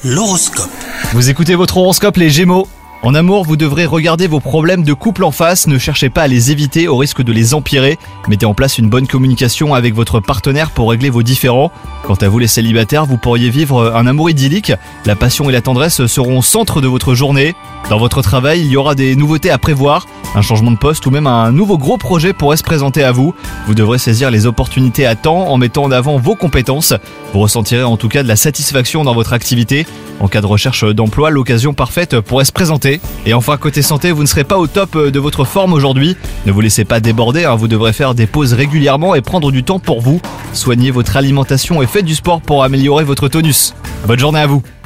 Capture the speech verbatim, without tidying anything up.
L'horoscope. Vous écoutez votre horoscope les Gémeaux. En amour, vous devrez regarder vos problèmes de couple en face, ne cherchez pas à les éviter au risque de les empirer. Mettez en place une bonne communication avec votre partenaire pour régler vos différends. Quant à vous les célibataires, vous pourriez vivre un amour idyllique. La passion et la tendresse seront au centre de votre journée. Dans votre travail, il y aura des nouveautés à prévoir. Un changement de poste ou même un nouveau gros projet pourrait se présenter à vous. Vous devrez saisir les opportunités à temps en mettant en avant vos compétences. Vous ressentirez en tout cas de la satisfaction dans votre activité. En cas de recherche d'emploi, l'occasion parfaite pourrait se présenter. Et enfin, côté santé, vous ne serez pas au top de votre forme aujourd'hui. Ne vous laissez pas déborder, hein, vous devrez faire des pauses régulièrement et prendre du temps pour vous. Soignez votre alimentation et faites du sport pour améliorer votre tonus. Bonne journée à vous.